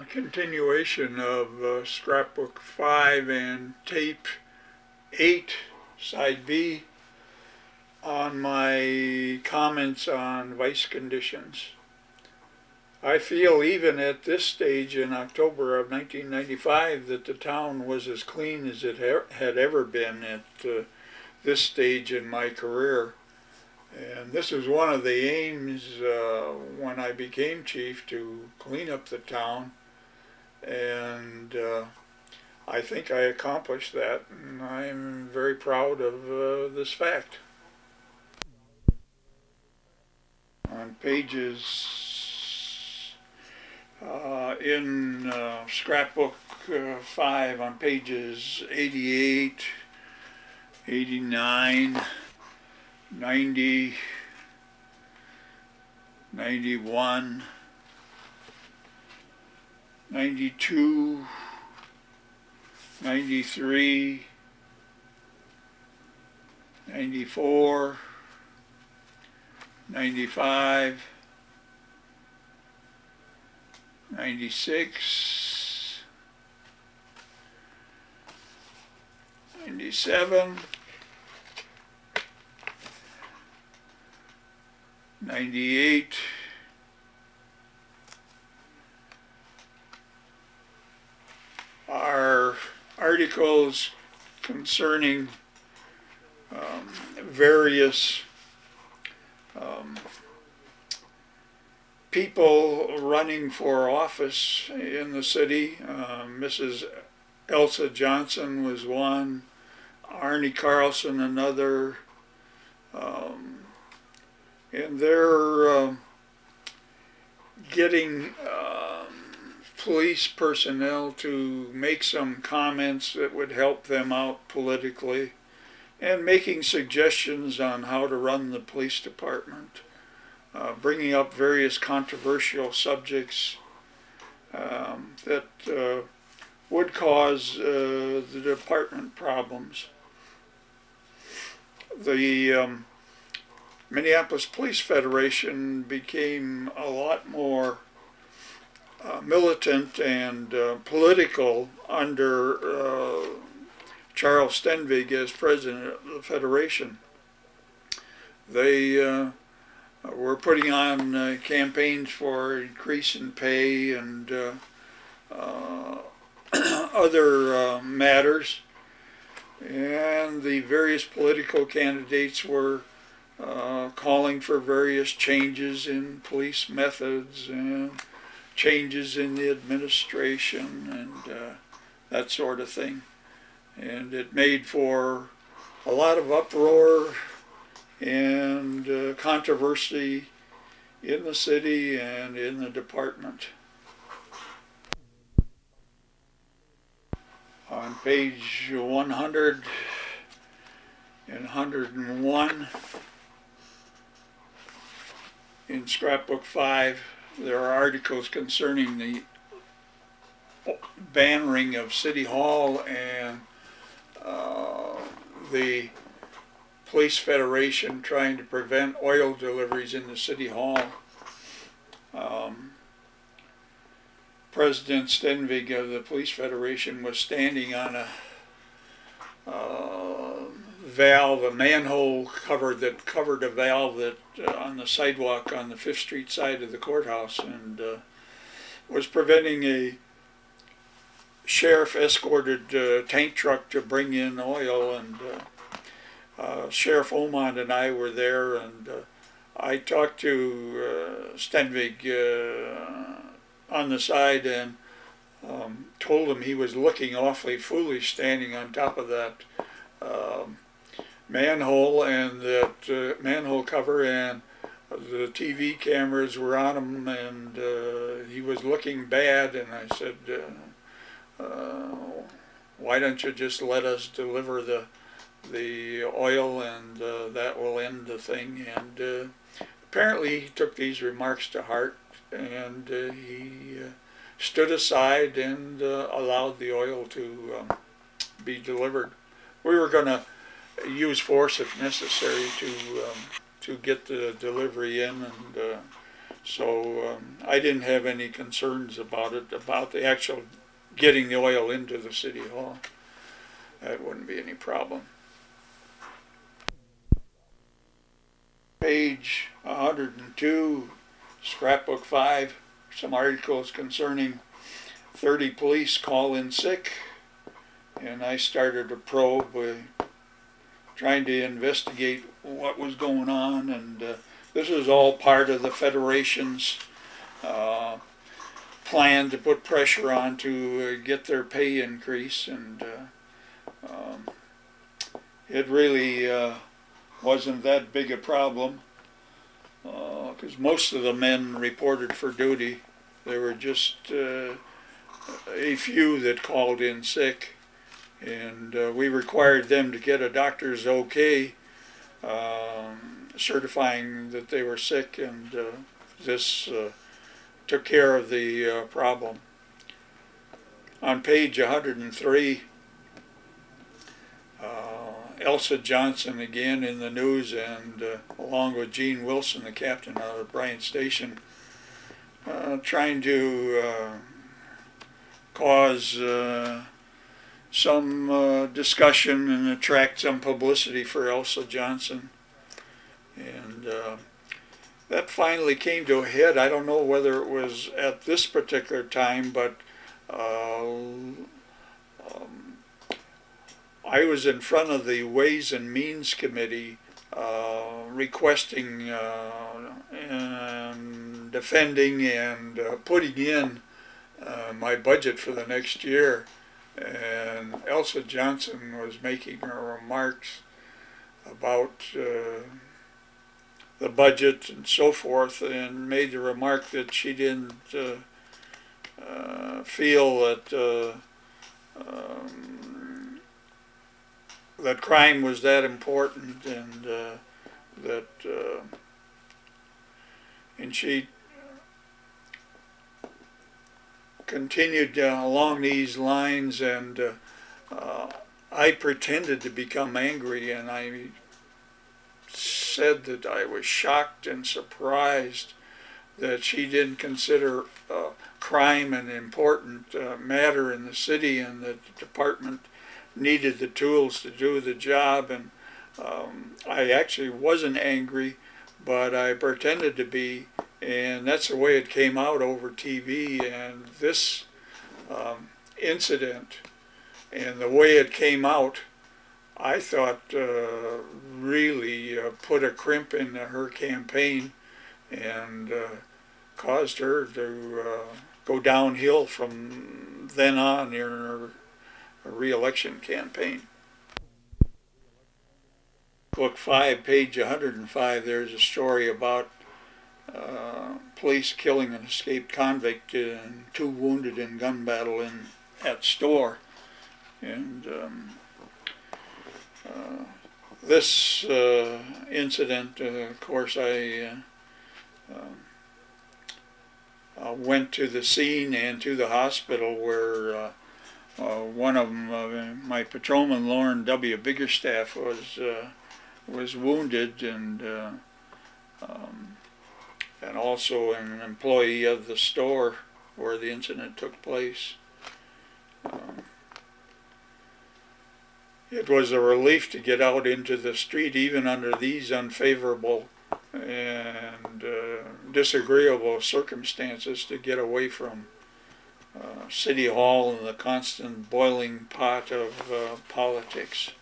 continuation of Scrapbook 5 and Tape 8, Side B, on my comments on vice conditions. I feel even at this stage in October of 1995 that the town was as clean as it had ever been at this stage in my career. And this was one of the aims when I became chief, to clean up the town. And I think I accomplished that, and I'm very proud of this fact. On pages in Scrapbook 5, on pages 88, 89, 90, 91, 92, 93, 94, 95, 96, 97, 98, 'Articles concerning various people running for office in the city. Mrs. Elsa Johnson was one, Arnie Carlson another, and they're getting police personnel to make some comments that would help them out politically, and making suggestions on how to run the police department, bringing up various controversial subjects that would cause the department problems. The Minneapolis Police Federation became a lot more militant and political under Charles Stenvig as president of the Federation. They were putting on campaigns for increase in pay and other matters, and the various political candidates were calling for various changes in police methods and changes in the administration and that sort of thing. And it made for a lot of uproar and controversy in the city and in the department. On page 100 and 101 in Scrapbook 5, there are articles concerning the bannering of City Hall and the Police Federation trying to prevent oil deliveries in the City Hall. President Stenvig of the Police Federation was standing on a valve, a manhole cover that covered a valve that on the sidewalk on the 5th Street side of the courthouse, and was preventing a sheriff-escorted tank truck to bring in oil. And Sheriff Omond and I were there, and I talked to Stenvig on the side and told him he was looking awfully foolish standing on top of that manhole and that manhole cover, and the TV cameras were on him, and he was looking bad. And I said, why don't you just let us deliver the oil, and that will end the thing. And apparently he took these remarks to heart, and he stood aside and allowed the oil to be delivered. We were going to use force if necessary to get the delivery in, and So I didn't have any concerns about it, about the actual getting the oil into the city hall. That wouldn't be any problem. Page 102, scrapbook 5, some articles concerning 30 police call in sick, and I started a probe trying to investigate what was going on, and this is all part of the Federation's plan to put pressure on to get their pay increase, and it really wasn't that big a problem, because most of the men reported for duty. There were just a few that called in sick, and we required them to get a doctor's okay certifying that they were sick, and this took care of the problem. On page 103, Elsa Johnson again in the news, and along with Gene Wilson, the captain out of Bryant Station, trying to cause some discussion and attract some publicity for Elsa Johnson. And that finally came to a head. I don't know whether it was at this particular time, but I was in front of the Ways and Means Committee requesting and defending and putting in my budget for the next year. And Elsa Johnson was making her remarks about the budget and so forth, and made the remark that she didn't feel that that crime was that important, and and she continued along these lines, and I pretended to become angry, and I said that I was shocked and surprised that she didn't consider crime an important matter in the city, and that the department needed the tools to do the job. And I actually wasn't angry, but I pretended to be, and that's the way it came out over TV. And this incident and the way it came out, I thought really put a crimp in her campaign, and caused her to go downhill from then on in her re-election campaign. Book 5, page 105, there's a story about police killing an escaped convict and 2 wounded in gun battle at Storr. And this incident, of course, I went to the scene and to the hospital, where one of them, my patrolman Lauren W. Biggerstaff, was wounded, and also an employee of the store where the incident took place. It was a relief to get out into the street, even under these unfavorable and disagreeable circumstances, to get away from City Hall and the constant boiling pot of politics.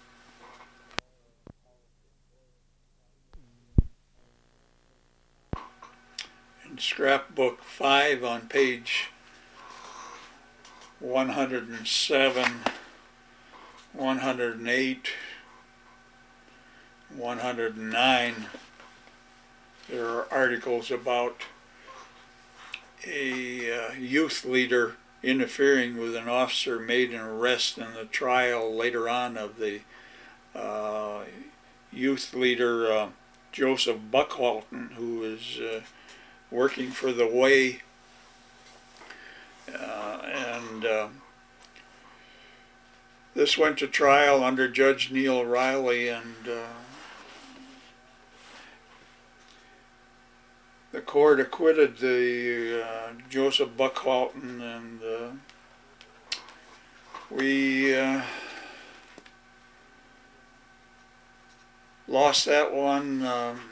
In scrapbook 5 on page 107, 108, 109, there are articles about a youth leader interfering with an officer made an arrest in the trial later on of the youth leader Joseph Buckhalton, who was working for the Way, and this went to trial under Judge Neil Riley, and the court acquitted the Joseph Buckhoughton, and we lost that one,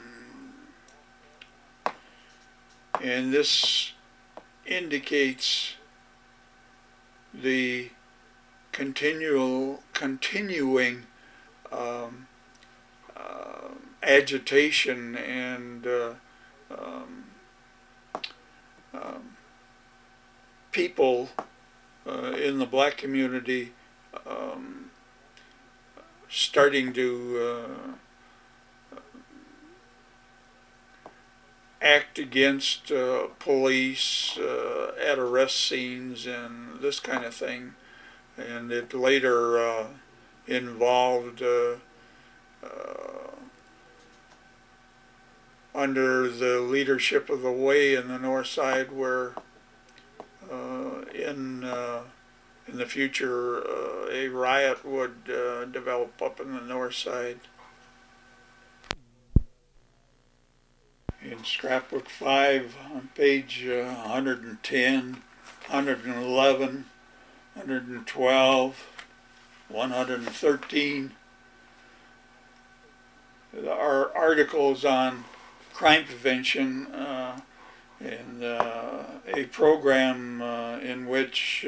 and this indicates the continuing agitation and people in the black community starting to act against police at arrest scenes and this kind of thing. And it later involved under the leadership of the Way in the North Side, where in the future a riot would develop up in the North Side. In Scrapbook 5 on page 110, 111, 112, 113, there are articles on crime prevention and a program in which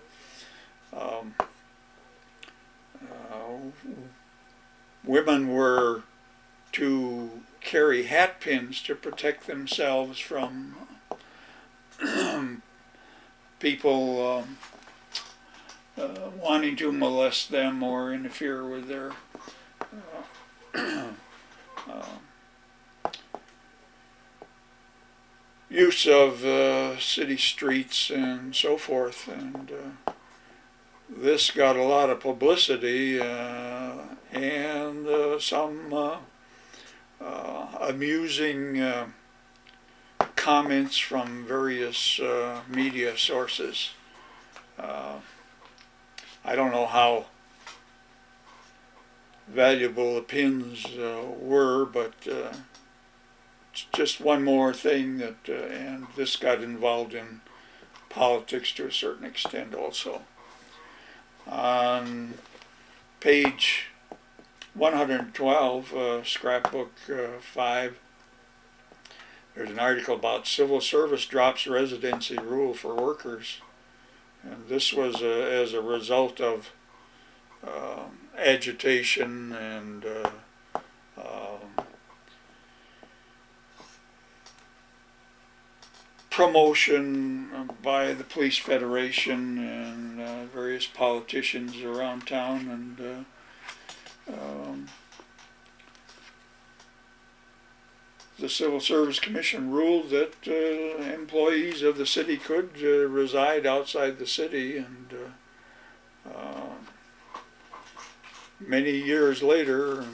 women were to carry hat pins to protect themselves from people wanting to molest them or interfere with their use of city streets and so forth. And this got a lot of publicity and some amusing comments from various media sources. I don't know how valuable the pins were, but it's just one more thing that, and this got involved in politics to a certain extent also. On page 112, Scrapbook 5, there's an article about civil service drops residency rule for workers. And this was as a result of agitation and promotion by the Police Federation and various politicians around town, and the Civil Service Commission ruled that employees of the city could reside outside the city, and many years later,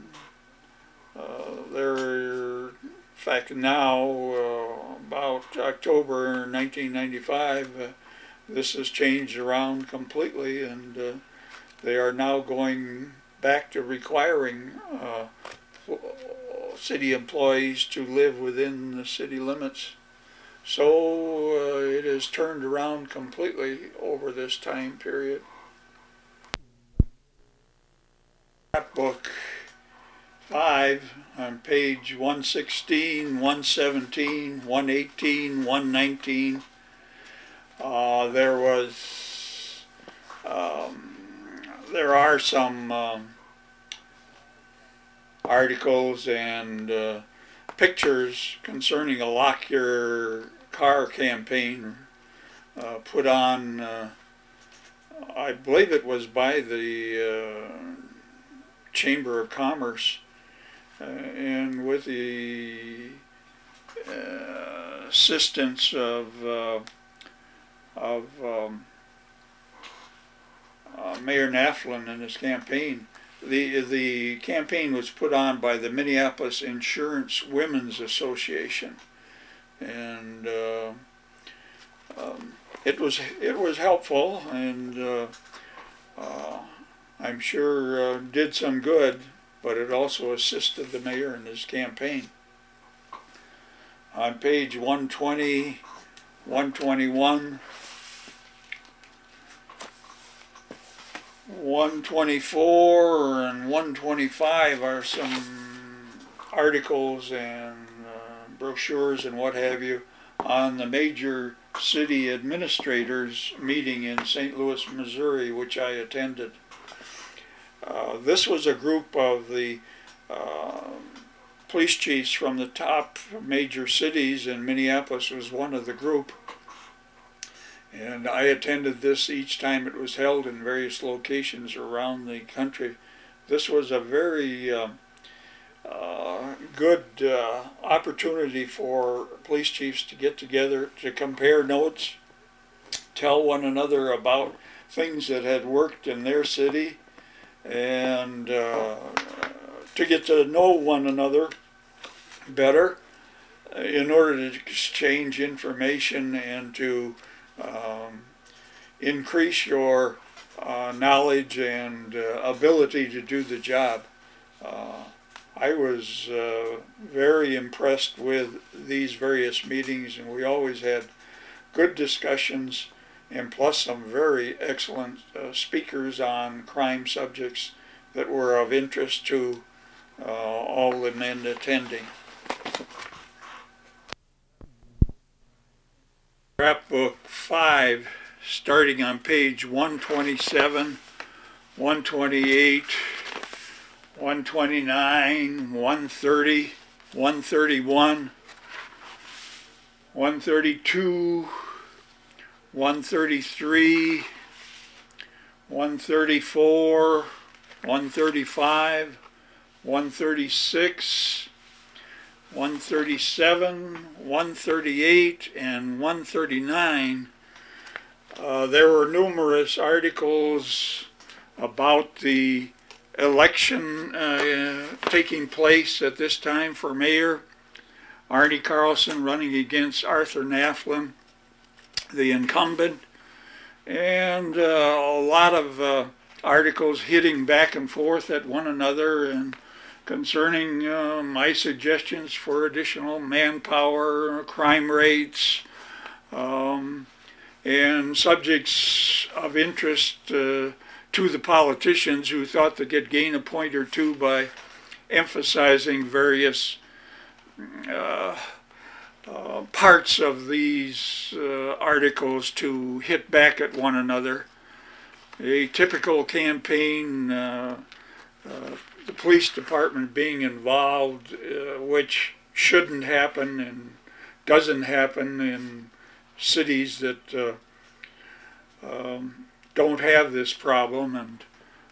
in fact now, about October 1995, this has changed around completely, and they are now going back to requiring city employees to live within the city limits. So it has turned around completely over this time period. Book 5 on page 116, 117, 118, 119. There are some articles and pictures concerning a Lock Your Car campaign put on, I believe it was by the Chamber of Commerce, and with the assistance of Mayor Naflin and his campaign. The campaign was put on by the Minneapolis Insurance Women's Association, and it was helpful, and I'm sure did some good, but it also assisted the mayor in his campaign. on page 120, 121, 124, and 125 are some articles and brochures and what have you on the major city administrators meeting in St. Louis, Missouri, which I attended. This was a group of the police chiefs from the top major cities, and Minneapolis was one of the group. And I attended this each time it was held in various locations around the country. This was a very good opportunity for police chiefs to get together, to compare notes, tell one another about things that had worked in their city, and to get to know one another better in order to exchange information and to increase your knowledge and ability to do the job. I was very impressed with these various meetings, and we always had good discussions, and plus some very excellent speakers on crime subjects that were of interest to all the men attending. Scrapbook 5, starting on page 127, 128, 129, 130, 131, 132, 133, 134, 135, 136, 137, 138, and 139. There were numerous articles about the election taking place at this time for mayor. Arnie Carlson running against Arthur Naflin, the incumbent, and a lot of articles hitting back and forth at one another and concerning my suggestions for additional manpower, crime rates, and subjects of interest to the politicians who thought they could gain a point or two by emphasizing various parts of these articles to hit back at one another. A typical campaign, the police department being involved, which shouldn't happen and doesn't happen in cities that don't have this problem. And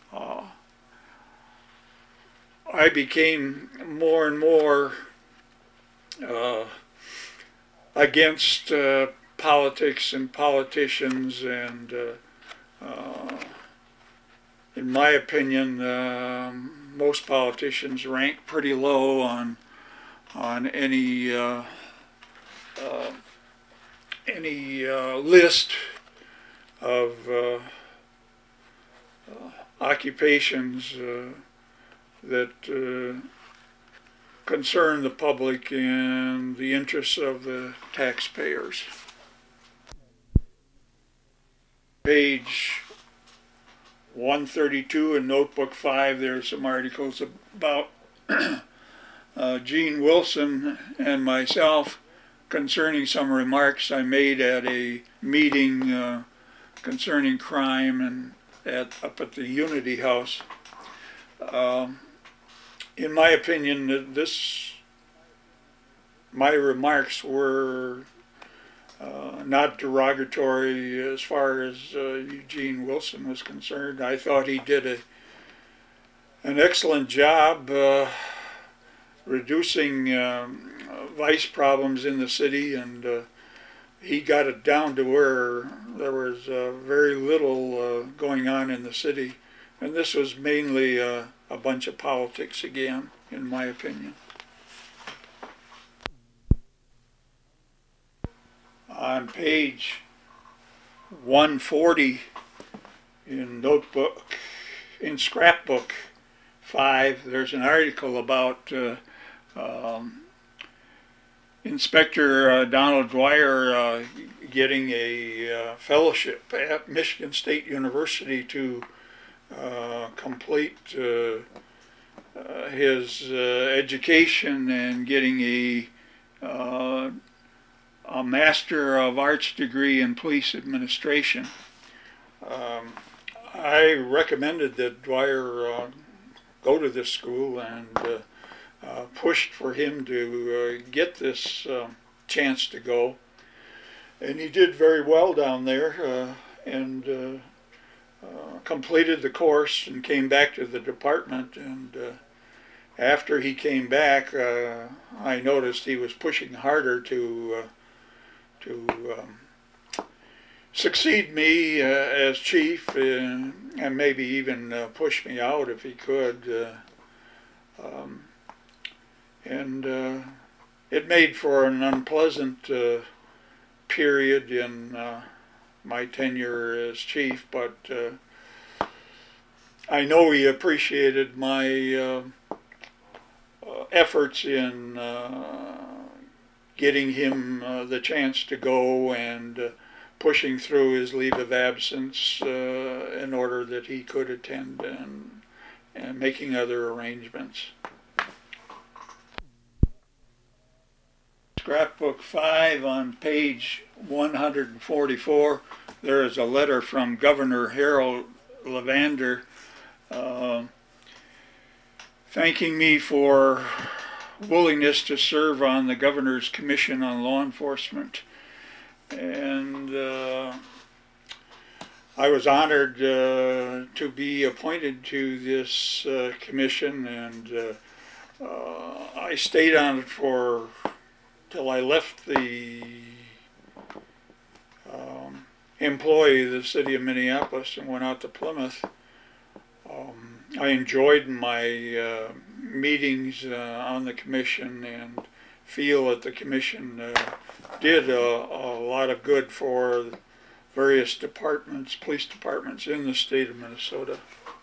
I became more and more against politics and politicians, and in my opinion, most politicians rank pretty low on any list of occupations that concern the public and the interests of the taxpayers. Page 132 in Notebook 5, there are some articles about Gene Wilson and myself concerning some remarks I made at a meeting concerning crime and up at the Unity House. In my opinion, my remarks were not derogatory as far as Eugene Wilson was concerned. I thought he did an excellent job reducing vice problems in the city, and he got it down to where there was very little going on in the city. And this was mainly a bunch of politics again, in my opinion. On page 140 in Scrapbook 5, there's an article about Inspector Donald Dwyer getting a fellowship at Michigan State University to complete his education and getting a Master of Arts degree in police administration. I recommended that Dwyer go to this school and pushed for him to get this chance to go. And he did very well down there and completed the course and came back to the department. And after he came back, I noticed he was pushing harder to succeed me as chief and maybe even push me out if he could. It made for an unpleasant period in my tenure as chief, but I know he appreciated my efforts in getting him the chance to go and pushing through his leave of absence in order that he could attend and making other arrangements. Scrapbook 5 on page 144, there is a letter from Governor Harold Levander thanking me for willingness to serve on the Governor's Commission on Law Enforcement. And I was honored to be appointed to this commission, and I stayed on it till I left the employee of the city of Minneapolis and went out to Plymouth. I enjoyed my meetings on the commission and feel that the commission did a lot of good for various departments, police departments in the state of Minnesota.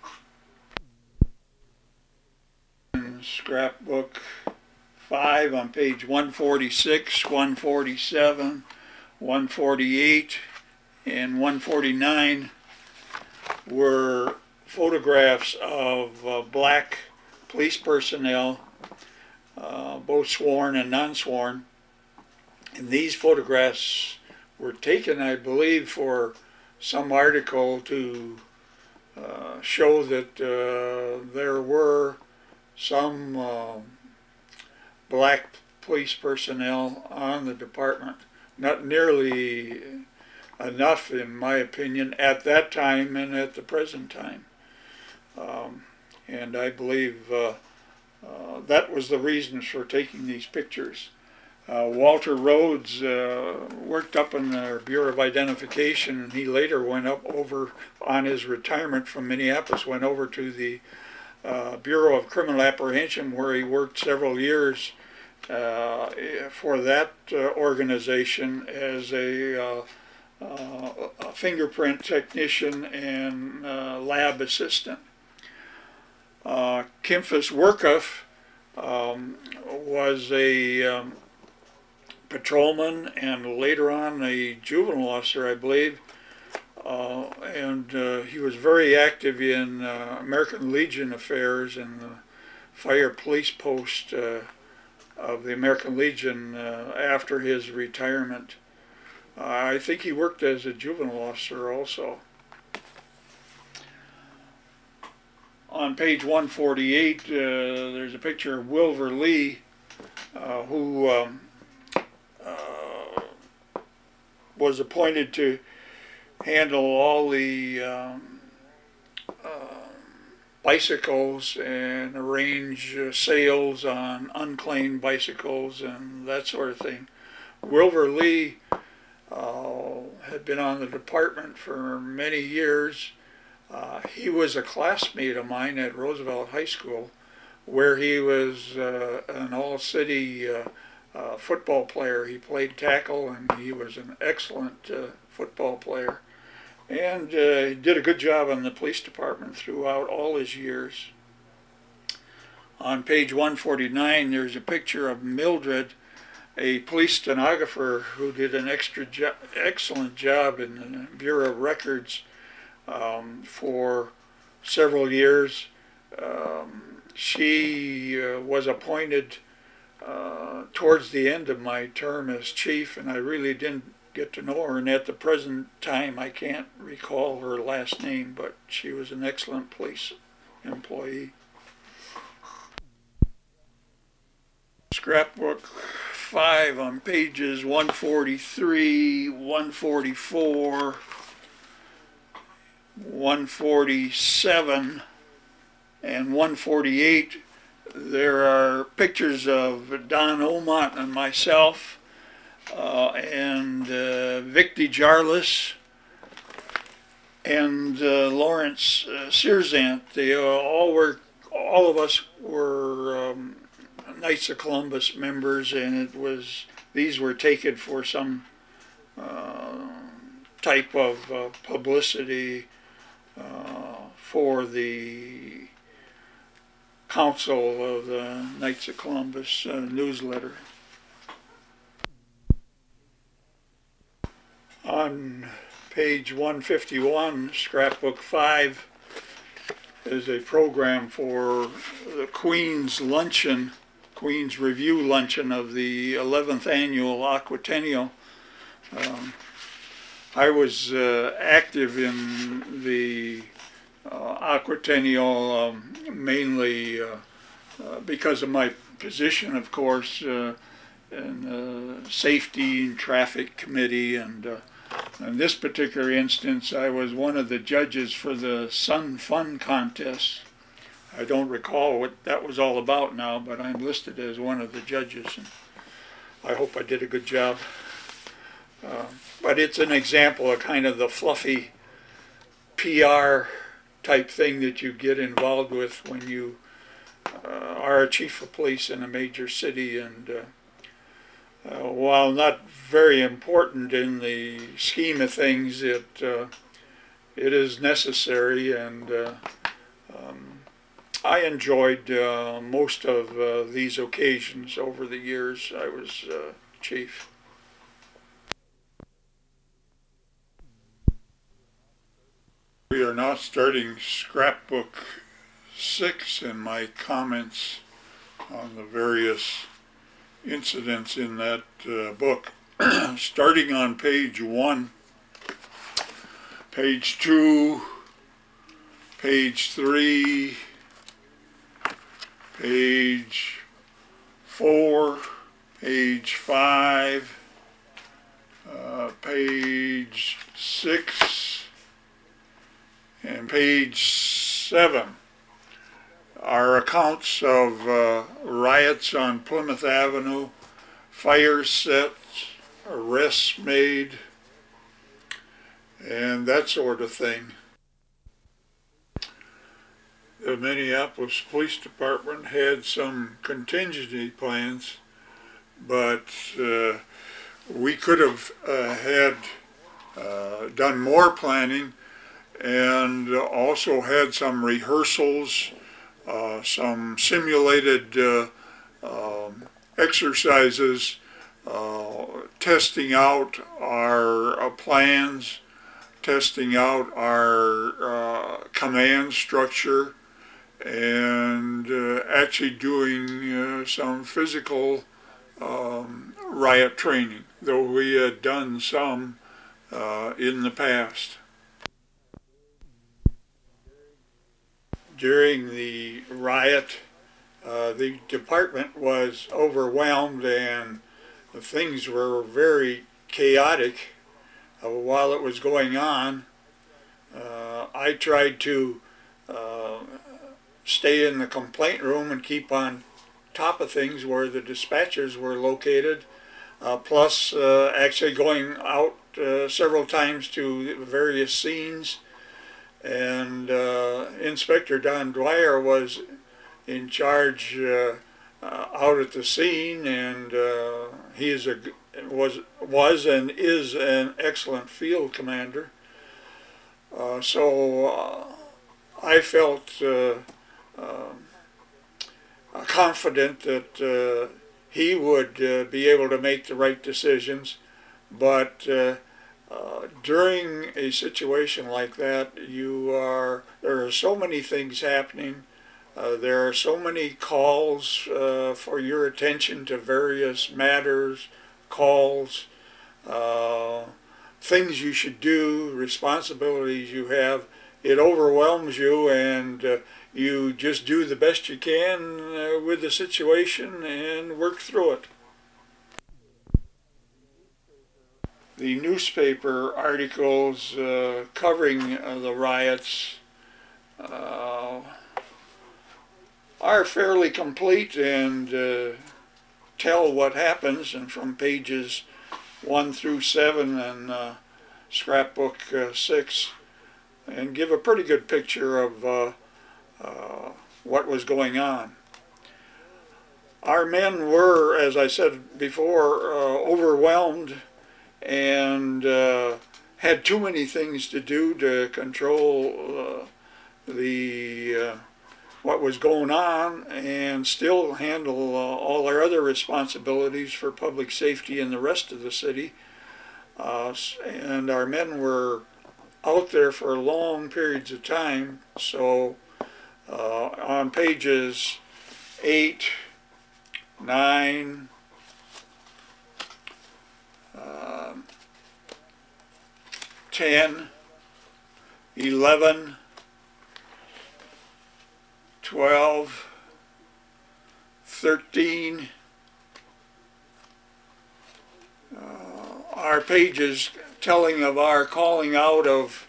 Scrapbook 5 on page 146, 147, 148, and 149 were photographs of black police personnel, both sworn and non-sworn. And these photographs were taken, I believe, for some article to show that there were some black police personnel on the department. Not nearly enough, in my opinion, at that time and at the present time. And I believe that was the reasons for taking these pictures. Walter Rhodes worked up in the Bureau of Identification, and he later went up over on his retirement from Minneapolis, went over to the Bureau of Criminal Apprehension, where he worked several years for that organization as a fingerprint technician and lab assistant. Kimphus Workuff was a patrolman and later on a juvenile officer, I believe, and he was very active in American Legion affairs and the fire police post of the American Legion after his retirement. I think he worked as a juvenile officer also. On page 148, there's a picture of Wilver Lee, who was appointed to handle all the bicycles and arrange sales on unclaimed bicycles and that sort of thing. Wilver Lee had been on the department for many years. He was a classmate of mine at Roosevelt High School, where he was an all-city football player. He played tackle, and he was an excellent football player. And he did a good job in the police department throughout all his years. On page 149, there's a picture of Mildred a police stenographer who did an excellent job in the Bureau of Records for several years. She was appointed towards the end of my term as chief, and I really didn't get to know her. And at the present time, I can't recall her last name, but she was an excellent police employee. Scrapbook 5 on pages 143, 144, 147, and 148. There are pictures of Don Omont and myself, and Vic DeJarlis and Lawrence Searzant. They all of us were Knights of Columbus members, and these were taken for some type of publicity for the Council of the Knights of Columbus newsletter. On page 151, Scrapbook 5, is a program for the Queen's Luncheon, Queen's Review Luncheon of the 11th Annual Aquatennial. I was active in the Aquatennial mainly because of my position, of course, in the Safety and Traffic Committee, and in this particular instance, I was one of the judges for the Sun Fun Contest. I don't recall what that was all about now, but I'm listed as one of the judges, and I hope I did a good job. But it's an example of kind of the fluffy PR type thing that you get involved with when you are a chief of police in a major city, and while not very important in the scheme of things, it is necessary, and I enjoyed most of these occasions over the years I was chief. We are now starting Scrapbook 6 and my comments on the various incidents in that book. Starting on page 1, page 2, page 3, page 4, page 5, page 6, and page 7 are accounts of riots on Plymouth Avenue, fires set, arrests made, and that sort of thing. The Minneapolis Police Department had some contingency plans, but we could have had done more planning, and also had some rehearsals, some simulated exercises, testing out our plans, testing out our command structure, and actually doing some physical riot training, though we had done some in the past. During the riot, the department was overwhelmed, and things were very chaotic while it was going on. I tried to stay in the complaint room and keep on top of things where the dispatchers were located, plus actually going out several times to various scenes. And Inspector Don Dwyer was in charge out at the scene, and he was and is an excellent field commander. So I felt confident that he would be able to make the right decisions. But during a situation like that, there are so many things happening. There are so many calls for your attention to various matters, calls, things you should do, responsibilities you have. It overwhelms you, and you just do the best you can with the situation and work through it. The newspaper articles covering the riots are fairly complete and tell what happens, and from pages 1 through 7 and scrapbook 6, and give a pretty good picture of what was going on. Our men were, as I said before, overwhelmed and had too many things to do to control what was going on and still handle all our other responsibilities for public safety in the rest of the city. And our men were out there for long periods of time. So on pages 8, 9, 10, 11, 12, 13 are pages telling of our calling out of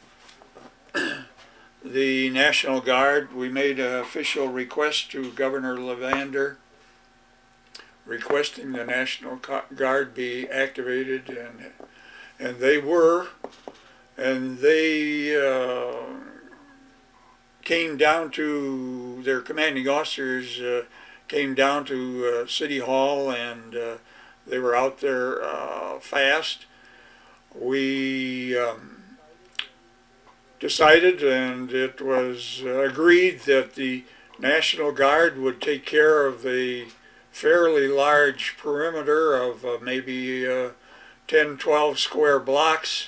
the National Guard. We made an official request to Governor Levander requesting the National Guard be activated, and they were, and they came down to, their commanding officers came down to City Hall, and they were out there fast. We decided, and it was agreed, that the National Guard would take care of the fairly large perimeter of maybe 10, 12 square blocks,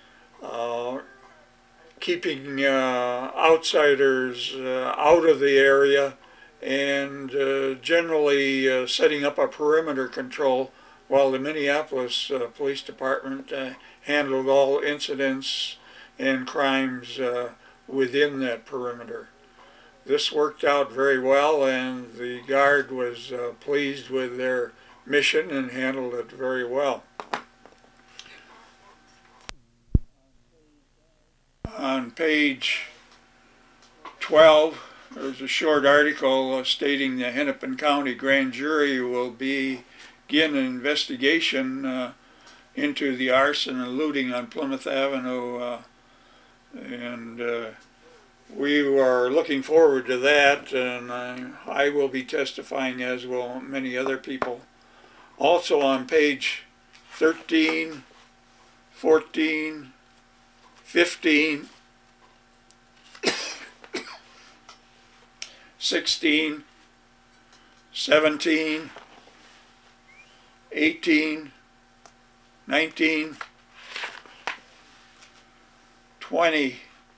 keeping outsiders out of the area, and generally setting up a perimeter control, while the Minneapolis Police Department handled all incidents and crimes within that perimeter. This worked out very well, and the Guard was pleased with their mission and handled it very well. On page 12, there's a short article stating the Hennepin County Grand Jury will begin an investigation into the arson and looting on Plymouth Avenue, and we are looking forward to that, and I will be testifying, as will many other people. Also on page 13, 14, 15, 16, 17, 18, 19, 20.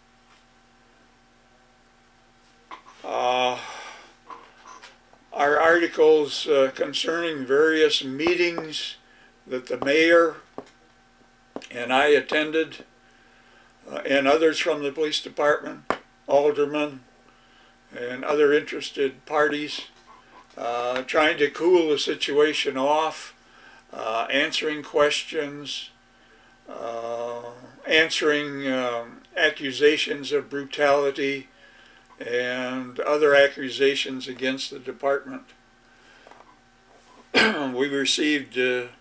Our articles concerning various meetings that the mayor and I attended, and others from the police department, aldermen, and other interested parties, trying to cool the situation off, answering questions, answering accusations of brutality, and other accusations against the department. We received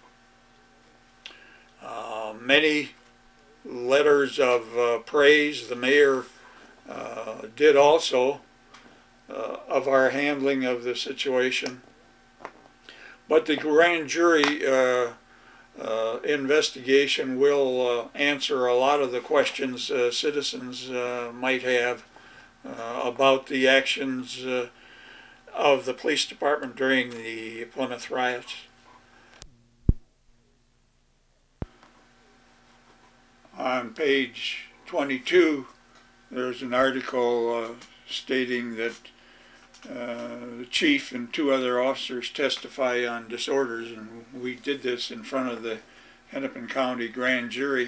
many letters of praise. The mayor did also, of our handling of the situation. But the grand jury investigation will answer a lot of the questions citizens might have about the actions of the police department during the Plymouth riots. On page 22, there's an article stating that the chief and 2 other officers testify on disorders, and we did this in front of the Hennepin County grand jury.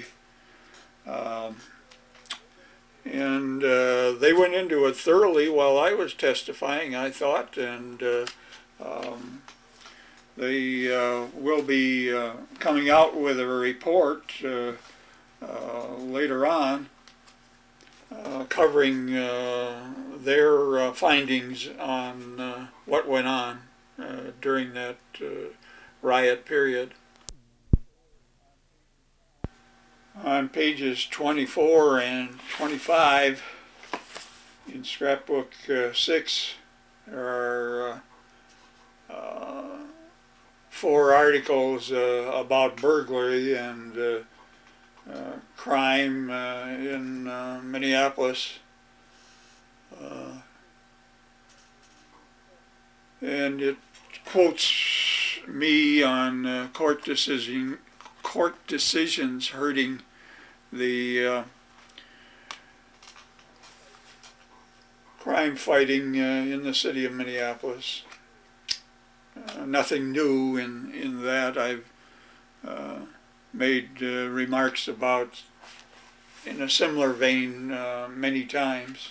And they went into it thoroughly while I was testifying, I thought, and they will be coming out with a report later on covering their findings on what went on during that riot period. On pages 24 and 25 in scrapbook 6, there are 4 articles about burglary and crime in Minneapolis. And it quotes me on court decisions hurting the crime fighting in the city of Minneapolis. Nothing new in that. I've made remarks about in a similar vein many times.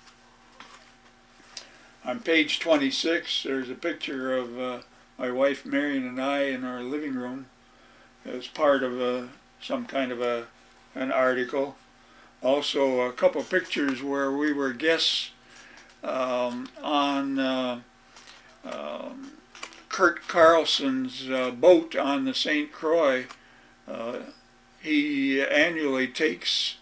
On page 26, there's a picture of my wife Marion and I in our living room as part of some kind of an article. Also a couple pictures where we were guests on Kurt Carlson's boat on the St. Croix. He annually takes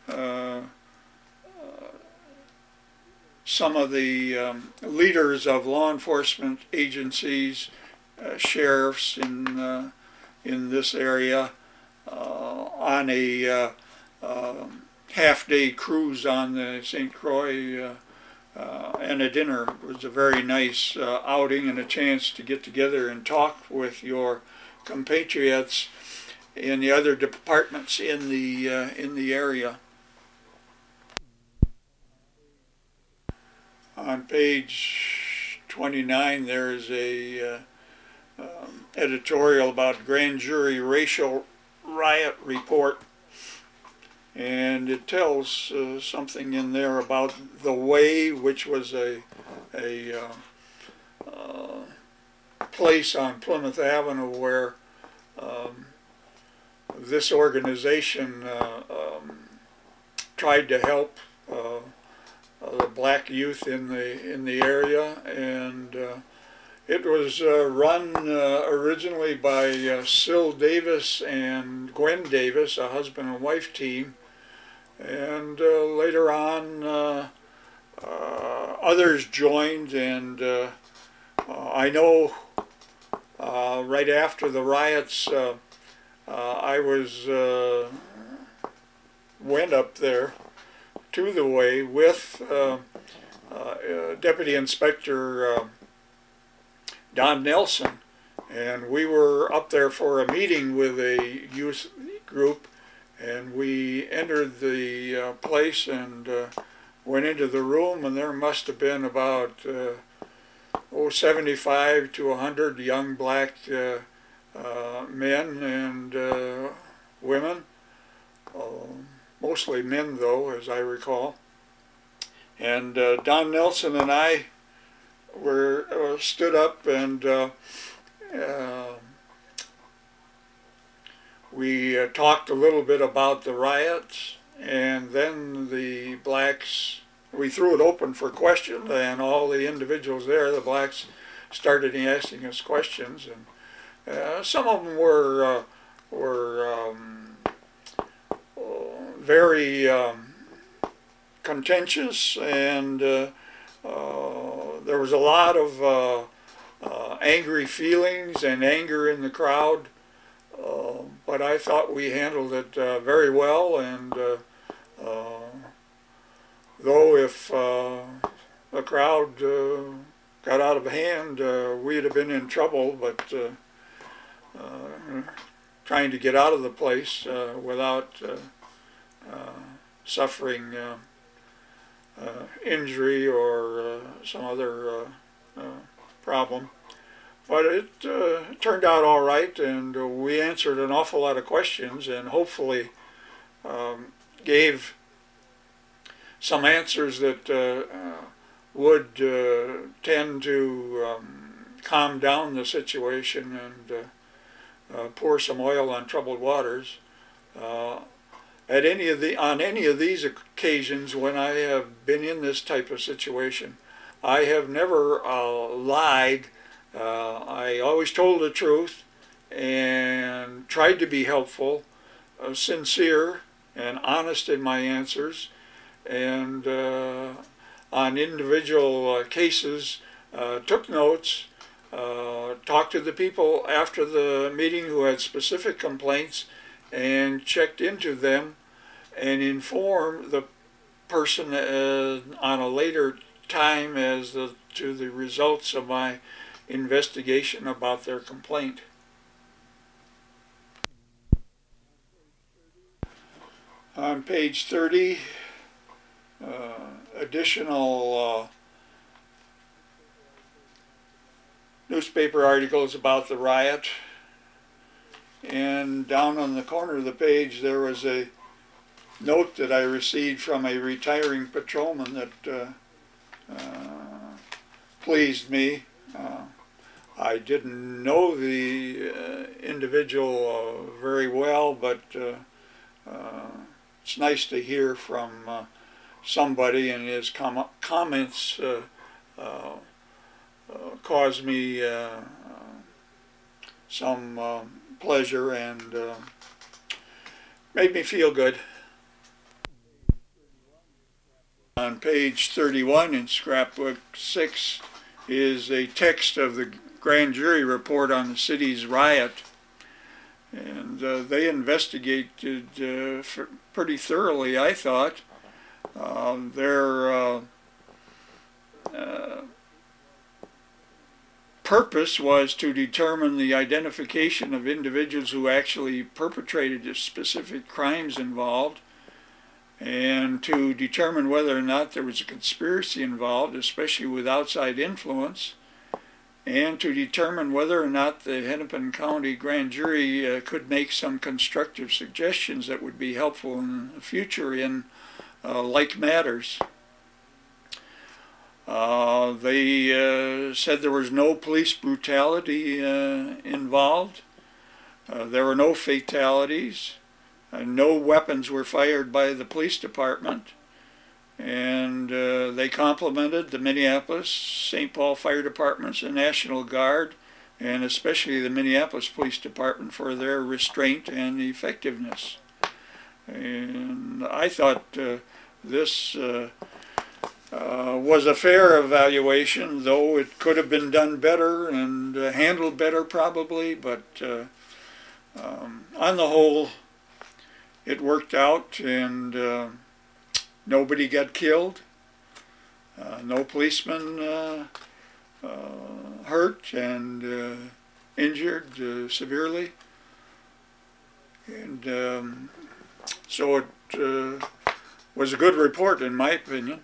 some of the leaders of law enforcement agencies, sheriffs in this area, on a half-day cruise on the St. Croix and a dinner. It was a very nice outing and a chance to get together and talk with your compatriots in the other departments in the area. On page 29, there is a editorial about grand jury racial riot report, and it tells something in there about the Way, which was a place on Plymouth Avenue where this organization tried to help the black youth in the area, and it was run originally by Syl Davis and Gwen Davis, a husband and wife team, and later on others joined, and I know right after the riots I went up there to the Way with Deputy Inspector Don Nelson, and we were up there for a meeting with a youth group, and we entered the place and went into the room, and there must have been about 75 to 100 young black men and women, mostly men though, as I recall. And Don Nelson and I were stood up, and we talked a little bit about the riots, and then the blacks, we threw it open for questions, and all the individuals there, the blacks, started asking us questions, and some of them were very contentious, and there was a lot of angry feelings and anger in the crowd, but I thought we handled it very well, and though if the crowd got out of hand, we'd have been in trouble, but trying to get out of the place without suffering injury or some other problem. But it turned out all right, and we answered an awful lot of questions and hopefully gave some answers that would tend to calm down the situation and pour some oil on troubled waters. On any of these occasions when I have been in this type of situation, I have never lied. I always told the truth and tried to be helpful, sincere and honest in my answers, and on individual cases took notes, talked to the people after the meeting who had specific complaints and checked into them and informed the person on a later time as to the results of my investigation about their complaint. On page 30, additional newspaper articles about the riot, and down on the corner of the page there was a note that I received from a retiring patrolman that pleased me. I didn't know the individual very well, but it's nice to hear from somebody, and his comments caused me some pleasure and made me feel good. On page 31 in scrapbook 6 is a text of the grand jury report on the city's riot, and they investigated pretty thoroughly, I thought. Their purpose was to determine the identification of individuals who actually perpetrated the specific crimes involved, and to determine whether or not there was a conspiracy involved, especially with outside influence, and to determine whether or not the Hennepin County Grand Jury could make some constructive suggestions that would be helpful in the future in like matters. They said there was no police brutality involved. There were no fatalities. No weapons were fired by the police department, and they complimented the Minneapolis, St. Paul Fire Departments, and National Guard, and especially the Minneapolis Police Department for their restraint and effectiveness. And I thought this was a fair evaluation, though it could have been done better and handled better probably, but on the whole, it worked out, and nobody got killed. No policemen hurt and injured severely. And so it was a good report, in my opinion.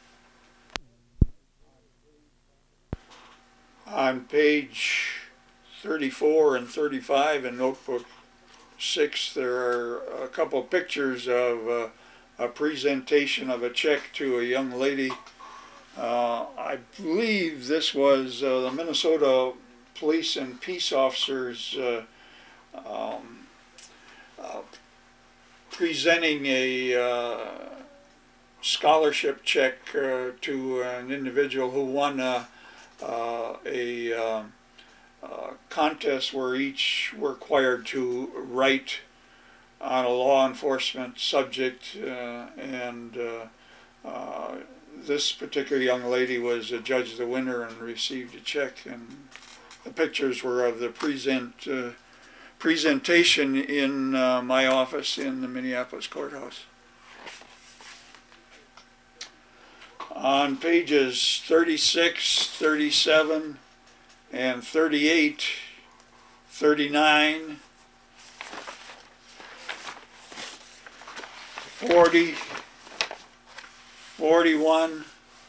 On page 34 and 35 in Notebook 6, there are a couple pictures of a presentation of a check to a young lady. I believe this was the Minnesota Police and Peace Officers presenting a scholarship check to an individual who won a contest where each were required to write on a law enforcement subject, and this particular young lady was adjudged the winner and received a check, and the pictures were of the presentation in my office in the Minneapolis courthouse. On pages 36, 37, and 38, 39, 40, 41,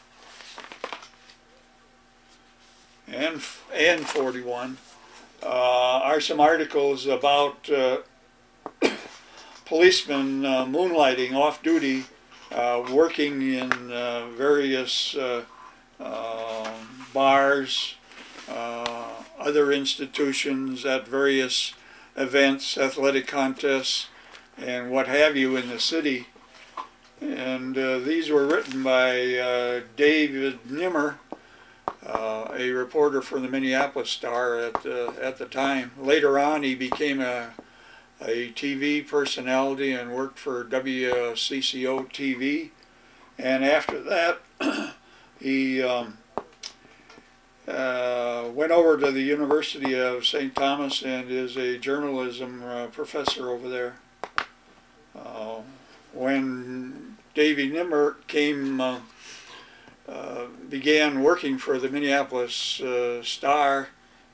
and 41 are some articles about policemen moonlighting off-duty, working in various bars, other institutions, at various events, athletic contests, and what have you in the city. And these were written by David Nimmer, a reporter for the Minneapolis Star at the time. Later on, he became a TV personality and worked for WCCO TV. And after that, he went over to the University of St. Thomas and is a journalism professor over there. When Davy Nimmer began working for the Minneapolis Star,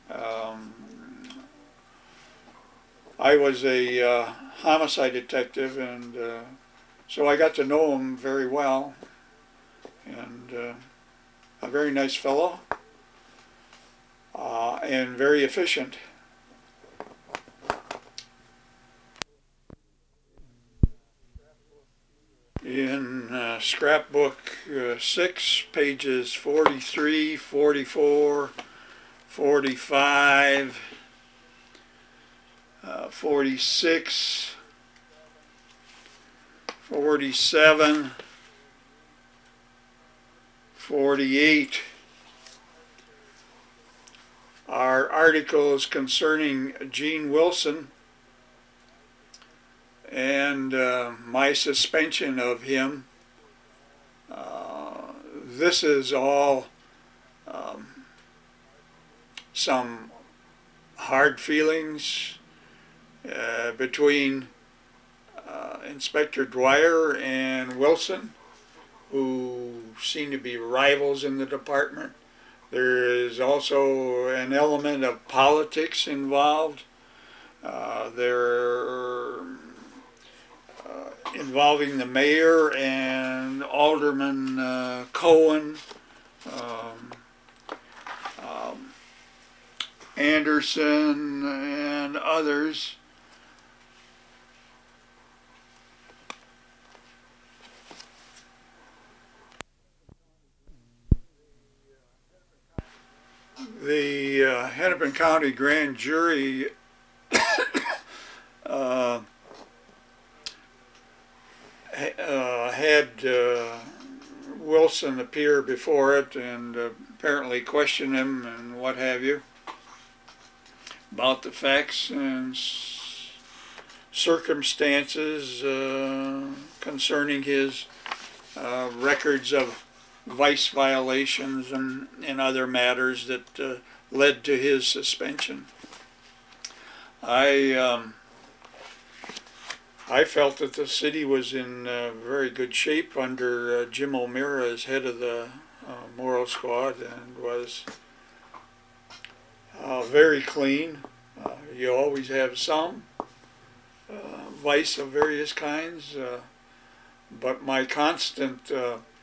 I was a homicide detective, and so I got to know him very well, and a very nice fellow, and very efficient. In scrapbook 6, pages 43, 44, 45, 46, 47, 48 are articles concerning Gene Wilson and my suspension of him. This is all some hard feelings between Inspector Dwyer and Wilson, who seem to be rivals in the department. There is also an element of politics involved. They're involving the mayor and Alderman Cohen, Anderson, and others. The Hennepin County Grand Jury had Wilson appear before it and apparently question him and what have you about the facts and circumstances concerning his records of vice violations and other matters that led to his suspension. I felt that the city was in very good shape under Jim O'Meara as head of the Moral Squad, and was very clean. You always have some vice of various kinds, but my constant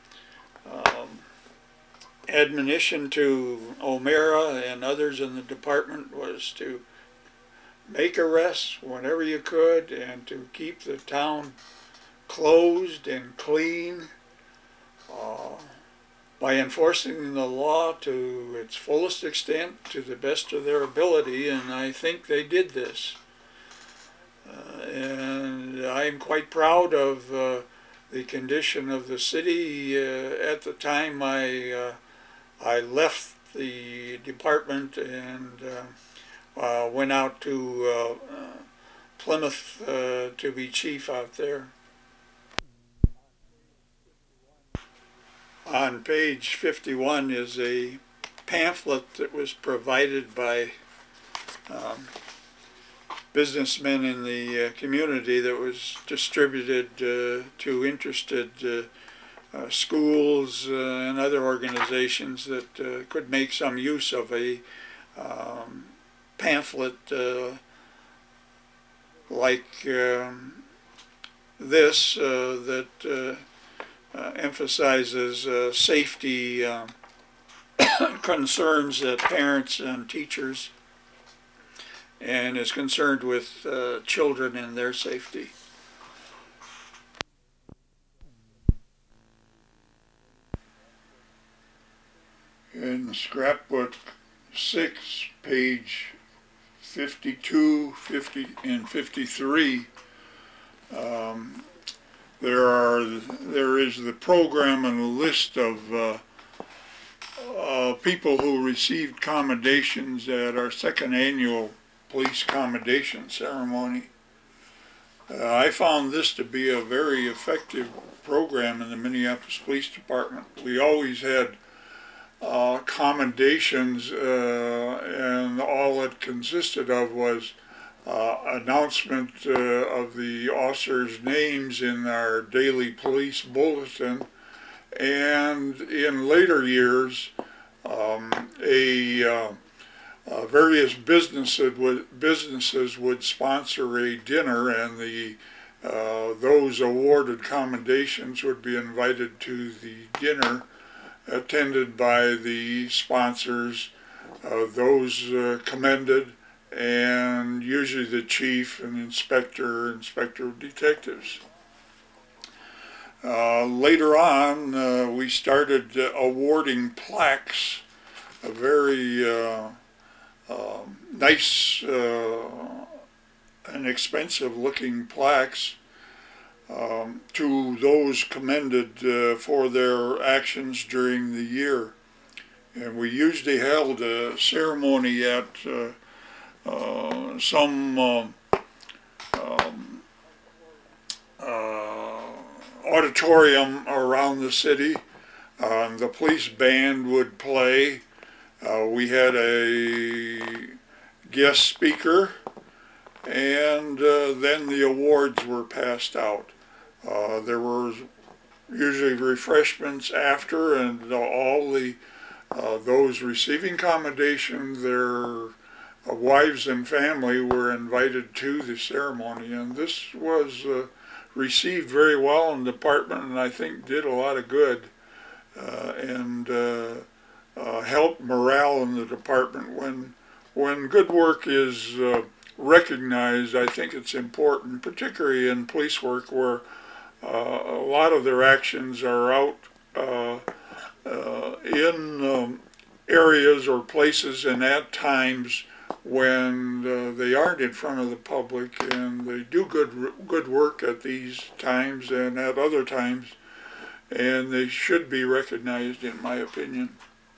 admonition to O'Meara and others in the department was to make arrests whenever you could and to keep the town closed and clean by enforcing the law to its fullest extent to the best of their ability, and I think they did this. And I'm quite proud of the condition of the city at the time I left the department and went out to Plymouth to be chief out there. On page 51 is a pamphlet that was provided by businessmen in the community that was distributed to interested schools and other organizations that could make some use of a pamphlet like this that emphasizes safety concerns that parents and teachers, and is concerned with children and their safety. In scrapbook 6, page 52, 50, and 53, there is the program and a list of people who received commendations at our second annual police commendation ceremony. I found this to be a very effective program in the Minneapolis Police Department. We always had commendations, and all it consisted of was announcement of the officers' names in our daily police bulletin, and in later years, various businesses would sponsor a dinner, and those awarded commendations would be invited to the dinner, attended by the sponsors, those commended, and usually the chief and inspector of detectives. Later on, we started awarding plaques, a very nice and expensive looking plaques, to those commended for their actions during the year. And we usually held a ceremony at some auditorium around the city. The police band would play. We had a guest speaker, and then the awards were passed out. There were usually refreshments after, and all those receiving commendation, their wives and family were invited to the ceremony, and this was received very well in the department, and I think did a lot of good, and helped morale in the department. When good work is recognized, I think it's important, particularly in police work where a lot of their actions are out in areas or places and at times when they aren't in front of the public, and they do good work at these times and at other times, and they should be recognized, in my opinion.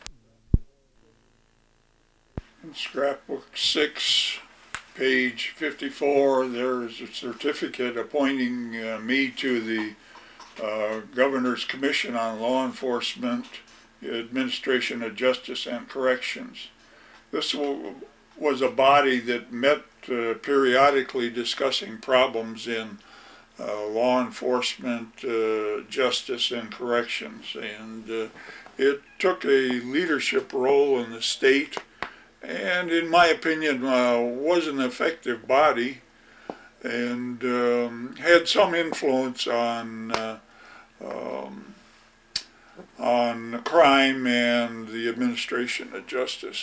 In scrapbook 6, page 54, there is a certificate appointing me to the Governor's Commission on Law Enforcement, Administration of Justice and Corrections. This was a body that met periodically discussing problems in law enforcement, justice, and corrections. And it took a leadership role in the state, and in my opinion was an effective body, and had some influence on crime and the administration of justice.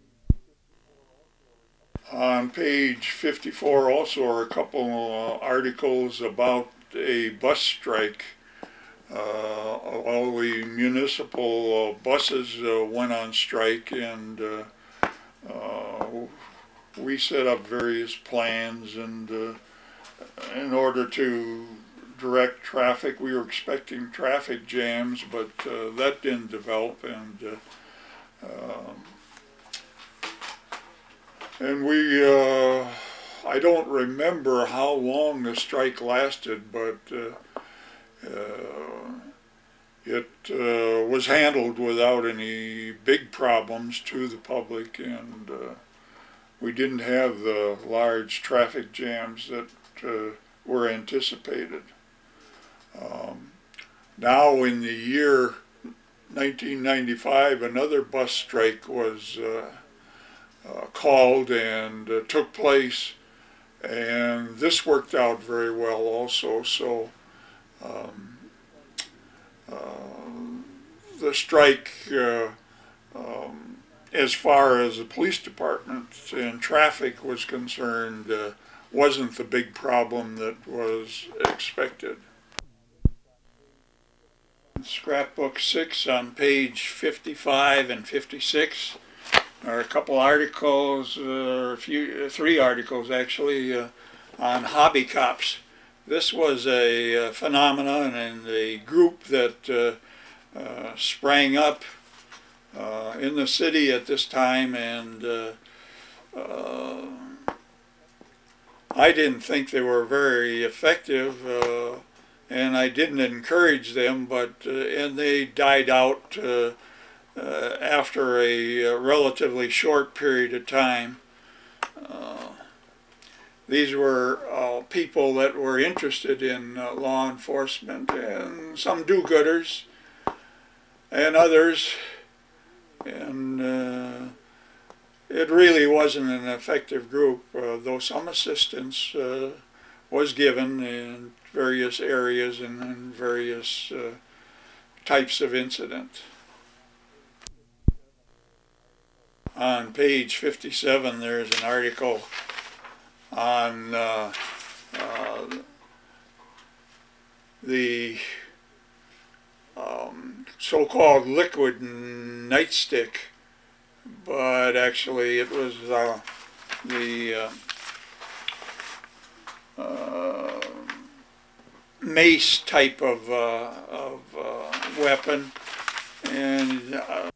On page 54 also are a couple articles about a bus strike. All the municipal buses went on strike, and we set up various plans, and in order to direct traffic. We were expecting traffic jams, but that didn't develop, and we, I don't remember how long the strike lasted, but it was handled without any big problems to the public, and we didn't have the large traffic jams that were anticipated. Now in the year 1995, another bus strike was called and took place, and this worked out very well also. So the strike, as far as the police department and traffic was concerned, wasn't the big problem that was expected. Scrapbook 6 on page 55 and 56 are a couple articles, three articles actually, on hobby cops. This was a phenomenon and a group that sprang up in the city at this time, and I didn't think they were very effective, and I didn't encourage them, but and they died out after a relatively short period of time. These were people that were interested in law enforcement, and some do-gooders and others, and it really wasn't an effective group, though some assistance was given in various areas and in various types of incidents. On page 57, there's an article on the so-called liquid nightstick, but actually it was the mace type of weapon, and